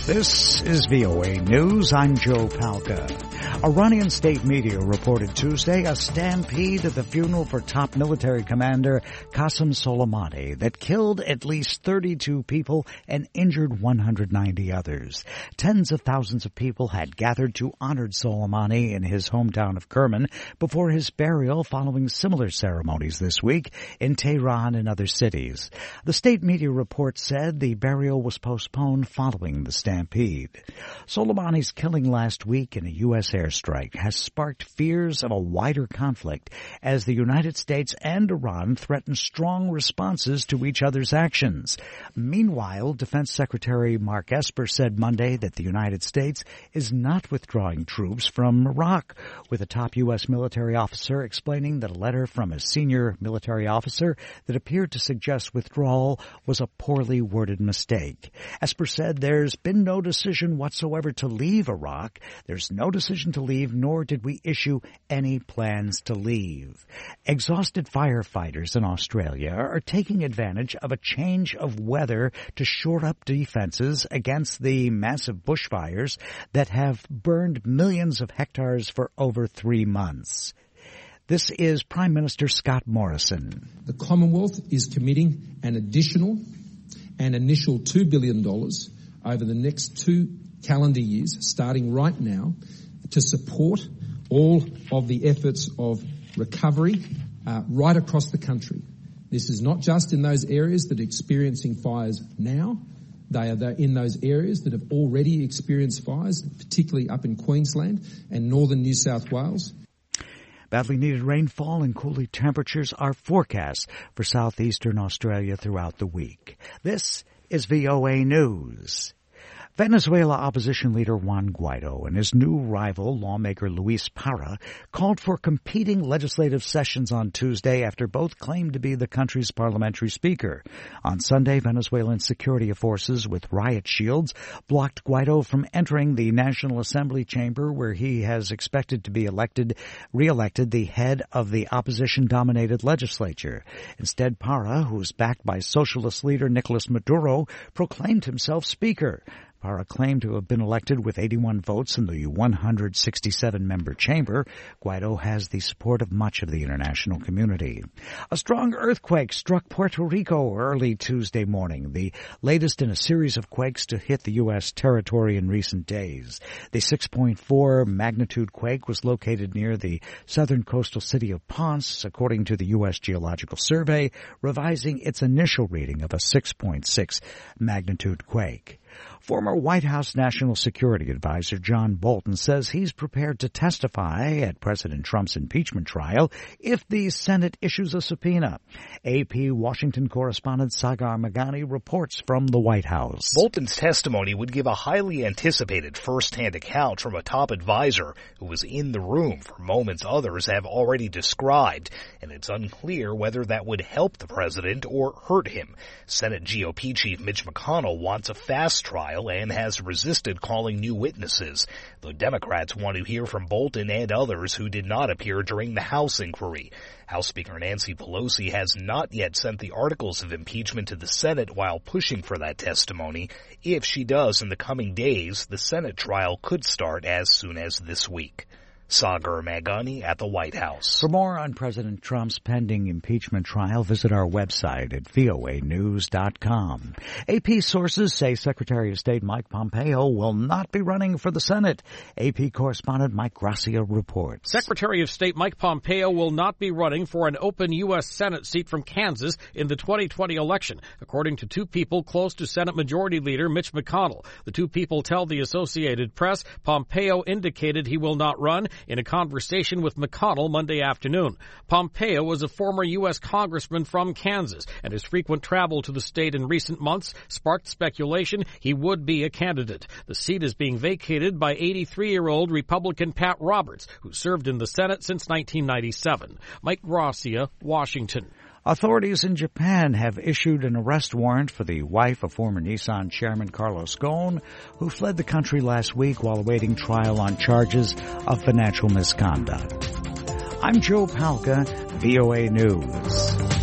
This is VOA News. I'm Joe Palca. Iranian state media reported Tuesday a stampede at the funeral for top military commander Qasem Soleimani that killed at least 32 people and injured 190 others. Tens of thousands of people had gathered to honor Soleimani in his hometown of Kerman before his burial following similar ceremonies this week in Tehran and other cities. The state media report said the burial was postponed following the stampede. Soleimani's killing last week in a U.S. airstrike has sparked fears of a wider conflict as the United States and Iran threaten strong responses to each other's actions. Meanwhile, Defense Secretary Mark Esper said Monday that the United States is not withdrawing troops from Iraq, with a top U.S. military officer explaining that a letter from a senior military officer that appeared to suggest withdrawal was a poorly worded mistake. Esper said there's been no decision whatsoever to leave Iraq. There's no decision to leave, nor did we issue any plans to leave. Exhausted firefighters in Australia are taking advantage of a change of weather to shore up defenses against the massive bushfires that have burned millions of hectares for over 3 months. This is Prime Minister Scott Morrison. The Commonwealth is committing an initial $2 billion over the next 2 calendar years, starting right now, to support all of the efforts of recovery right across the country. This is not just in those areas that are experiencing fires now. They are in those areas that have already experienced fires, particularly up in Queensland and northern New South Wales. Badly needed rainfall and cooler temperatures are forecast for southeastern Australia throughout the week. This is VOA News. Venezuela opposition leader Juan Guaido and his new rival, lawmaker Luis Parra, called for competing legislative sessions on Tuesday after both claimed to be the country's parliamentary speaker. On Sunday, Venezuelan security forces with riot shields blocked Guaido from entering the National Assembly chamber, where he has expected to be re-elected the head of the opposition-dominated legislature. Instead, Parra, who is backed by socialist leader Nicolas Maduro, proclaimed himself speaker. Parra claimed to have been elected with 81 votes in the 167-member chamber. Guaido has the support of much of the international community. A strong earthquake struck Puerto Rico early Tuesday morning, the latest in a series of quakes to hit the U.S. territory in recent days. The 6.4 magnitude quake was located near the southern coastal city of Ponce, according to the U.S. Geological Survey, revising its initial reading of a 6.6 magnitude quake. Former White House National Security Advisor John Bolton says he's prepared to testify at President Trump's impeachment trial if the Senate issues a subpoena. AP Washington correspondent Sagar Meghani reports from the White House. Bolton's testimony would give a highly anticipated first-hand account from a top advisor who was in the room for moments others have already described, and it's unclear whether that would help the president or hurt him. Senate GOP Chief Mitch McConnell wants a fast trial and has resisted calling new witnesses, though Democrats want to hear from Bolton and others who did not appear during the House inquiry. House Speaker Nancy Pelosi has not yet sent the articles of impeachment to the Senate while pushing for that testimony. If she does in the coming days, the Senate trial could start as soon as this week. Sagar Meghani at the White House. For more on President Trump's pending impeachment trial, visit our website at voanews.com. AP sources say Secretary of State Mike Pompeo will not be running for the Senate. AP correspondent Mike Gracia reports. Secretary of State Mike Pompeo will not be running for an open U.S. Senate seat from Kansas in the 2020 election, according to 2 people close to Senate Majority Leader Mitch McConnell. The 2 people tell the Associated Press Pompeo indicated he will not run in a conversation with McConnell Monday afternoon. Pompeo was a former U.S. congressman from Kansas, and his frequent travel to the state in recent months sparked speculation he would be a candidate. The seat is being vacated by 83-year-old Republican Pat Roberts, who served in the Senate since 1997. Mike Gracia, Washington. Authorities in Japan have issued an arrest warrant for the wife of former Nissan chairman Carlos Ghosn, who fled the country last week while awaiting trial on charges of financial misconduct. I'm Joe Palca, VOA News.